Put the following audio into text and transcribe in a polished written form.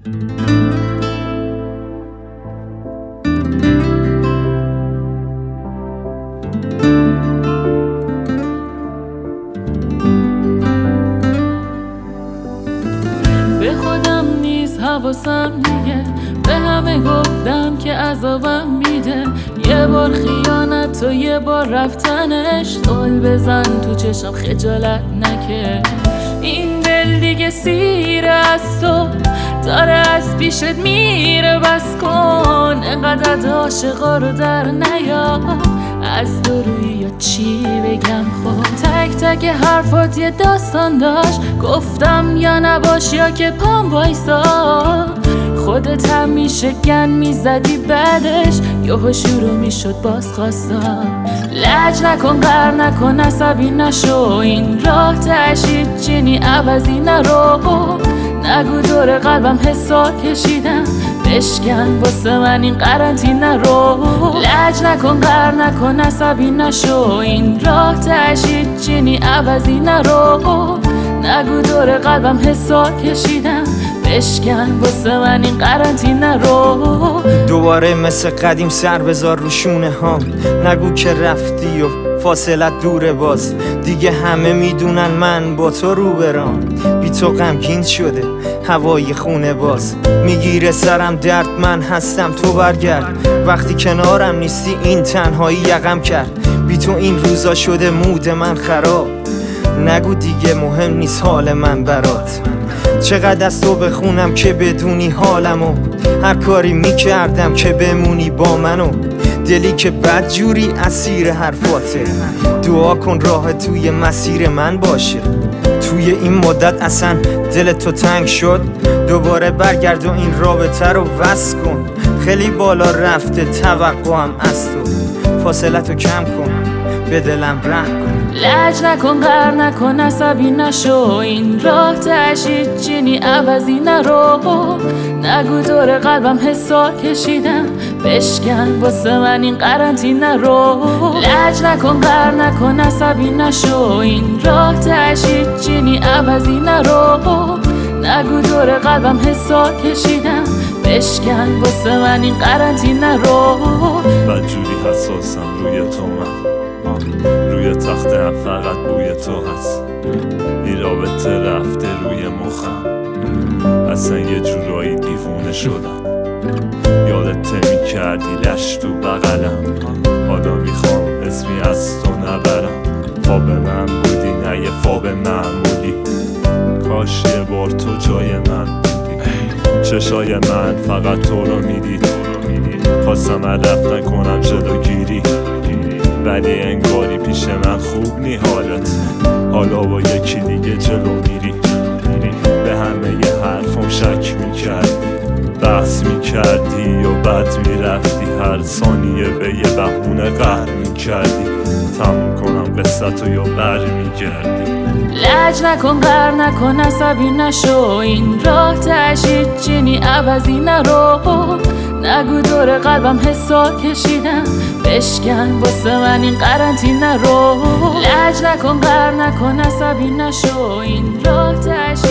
به خودم نیز حواسم دیگه، به همه گفتم که عذابم میده. یه بار خیانت و یه بار رفتنش، قول بزن تو چشم خجالت نکش. این دل دیگه سیره از تو، داره از پیشت میره، بس کن انقدر عاشقا رو در نیار. از دو روی یا چی بگم خب، تک تک حرفات یه داستان داشت. گفتم یا نباش یا که پام وایسا. خودت همیشه گن میزدی بعدش، یهو شروع میشد باز خواستا. لج نکن قهر نکن عصبی نشو، این راه تشید چینی عوضی نرو. نگو دور قلبم حسار کشیدم، بشکن واسه من این قرنطینه رو. لج نکن قهر نکن عصبی نشو، این راه تشید چینی عوضی نرو. نگو دور قلبم حسار کشیدم، بشکن واسه من این قرنطینه رو. دوباره مثل قدیم سر بذار رو شونه هام، نگو که رفتی و فاصلت دوره. باز دیگه همه میدونن من با تو رو برام، بی تو غمگین شده هوای خونه. باز میگیره سرم درد، من هستم تو برگرد. وقتی کنارم نیستی این تنهایی یقم کرد. بی تو این روزا شده مود من خراب، نگو دیگه مهم نیست حال من برات. چقدر از تو بخونم که بدونی حالمو، هر کاری میکردم که بمونی با منو. دلی که بدجوری اسیر حرفاته، دعا کن راه توی مسیر من باشه. توی این مدت اصلا دل تو تنگ شد، دوباره برگرد و این رابطه رو وصل کن. خیلی بالا رفته توقعم از تو، فاصلتو کم کن به دلم رحم کن. لج نکن قهر نکن عصبی نشو، این راه تشید چینی عوضی نرو. نگو دور قلبم حسار کشیدم، بشکن واسه من این قرنطینه رو. لج نکن قهر نکن عصبی نشو، این راه تشید چینی عوضی نرو. نگو دور قلبم حسار کشیدم، بشکن واسه من این قرنطینه رو. بدجوری حساسم روی تو، من روی تختم فقط بوی تو هست. این رابطه رفته روی مخم، اصلا یه جورایی دیوونه شدم. یادت میکردی لش تو بغلم، حالا میخوام اسمی از تو نبرم. خواب من بودی نه یه خواب معمولی، کاش یه بار تو جای من بودی. چشای من فقط تو رو میدید، خواستم رفتن کنم جلوگیری، ولی انگاری پیش من خوب نی حالت. حالا با یکی دیگه جلو میری، به همه یه حرفم شک میکردی، بحث میکردی و بعد میرفتی. هر ثانیه به یه بهونه قهر میکردی، تموم کنم قصتو یا بر میگردی. لج نکن قهر نکن عصبی نشو، این راه تشید چینی عوضی نرو. نگو دور قلبم حسار کشیدم، بشکن واسه من این قرنطینه رو. لج نکن قهر نکن عصبی نشو، این راه تشید